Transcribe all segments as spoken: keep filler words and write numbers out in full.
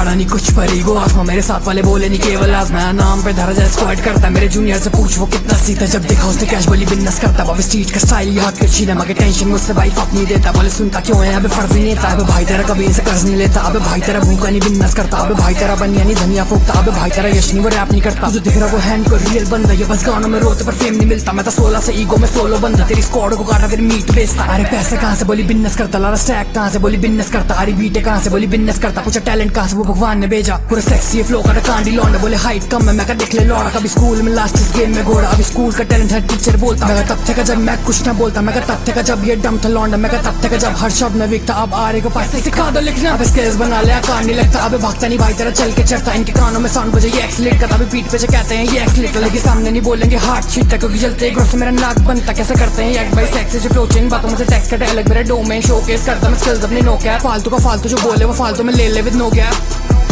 पड़ा नहीं कुछ पर ईगो आसमां मेरे साथ वाले बोले नहीं केवल आज मैं नाम पे धरा जाए स्क्वाड करता मेरे जूनियर से पूछ वो कितना सीधा जब देखा उसने कैश बोली बिजनेस करता बाबा स्ट्रीट का स्टाइल याद कर छीना मगर टेंशन मुझसे भाई फक नहीं देता बोले सुनता क्यों है अबे फर्ज नहीं लेता अबे भाई तेरा कभी ऐसे कर्ज नहीं लेता अबे भाई तेरा भूखा नहीं बिजनेस करता अबे भाई तेरा बनिया नहीं धनिया फूकता अबे भाई तेरा यश नहीं वो रैप नहीं करता जो दिख रहा वो हैंड को रियल बंदा ये बस गानों में रोते पर फेम नहीं मिलता मैं तो सोलह से ईगो में सोलो बंदा तेरी स्क्वाड को काटा फिर मीट बेचता अरे पैसे कहाँ से बोली बिजनेस करता लारा स्टैक कहाँ से बोली बिजनेस करता अरे बीटे कहाँ से बोली बिजनेस करता पूछा टैलेंट कहाँ से वो भगवान ने भेजा पूरा सेक्सी फ्लो का कांडी लौंडा बोले हाइट कम है मैं का देख ले लौड़ा कभी स्कूल में लास्ट इस गेम में घोड़ा अभी स्कूल का टैलेंट है टीचर बोलता मैं तब थे का जब मैं कुछ ना बोलता मैं तब थे का जब ये डम था लौंडा मैं तब थे का जब हर शब्द में विकता अब आ रहे को पास सिखा दो लिखना अब स्केल्स बना लिया कान नहीं लगता अबे भागता नहीं भाई तेरा चल के चढ़ता इनके कानों में साउंड बजे ये एक्सलेट करता अभी पीठ पे जो कहते हैं ये एक्सलेट लेकिन सामने नहीं बोलेंगे हार्ट छीटता क्योंकि जलते एक से मेरा नाक बनता कैसे करते हैं एक्स बाई सेक्स जो फ्लो चेंज बातों मुझे टैक्स का अलग मेरा डोमेन शोकेस करता मैं स्किल्स अपनी नो क्या फालतू का फालतू जो बोले वो फालतू में ले ले with no gap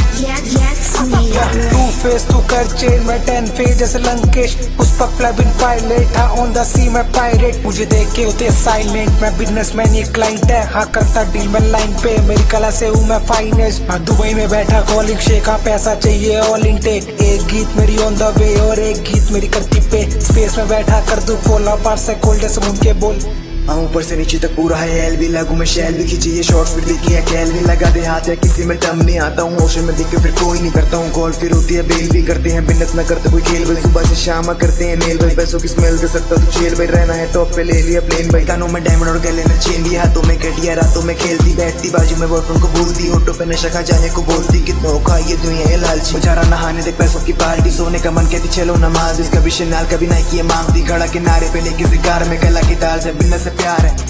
to face तू कर चेन में टेन फेज जैसे लंकेश पुष्पक फ्लैबिन पायलट हाँ ऑन द सी में पायरेट मुझे देख के होते साइलेंट मैं बिजनेसमैन ये क्लाइंट है हाँ करता डील में लाइन पे मेरी कला से हूँ मैं फाइनेस्ट हाँ दुबई में बैठा कॉलिंग शेख हाँ पैसा चाहिए ऑल इंटेक एक गीत मेरी ऑन द वे और एक गीत मेरी करती पे स्पेस में बैठा कर दू फॉलो पार से कोल्ड से उनके बोल हाँ ऊपर से नीचे तक पूरा है एल भी लागू में शैल भी खींची ये शॉर्ट्स फिर देखी है कैल भी लगा दे हाथ या किसी में टम नहीं आता हूँ ओशन में दिखे फिर कोई नहीं करता हूँ कॉल फिर होती है बेल भी करते हैं बिजनेस न करते कोई खेल भाई सुबह से शाम करते हैं मेल भाई पैसों की स्मेल कर सकता तो चेल भाई रहना है टॉप पे ले लिया प्लेन भाई कानों में डायमंड और गले में चेन दिया हाथों में कटिया रातों में खेलती बैठती बाजू में बॉयफ्रेंड को बोलती होटो पे नशा खा जाने को बोलती कितना औखा ये दुनिया है लालची बेचारा नहाने दे पैसों की पार्टी सोने का मन कहती चलो नमाज इसका भी शनाल कभी नहीं किए मांगती खड़ा किनारे पे लेके सिगार में कला की ताल से बिजनेस से प्यार है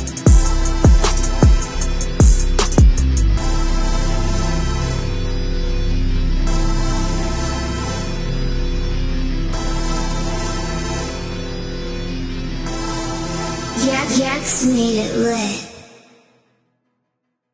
Yeah, Jax made it lit.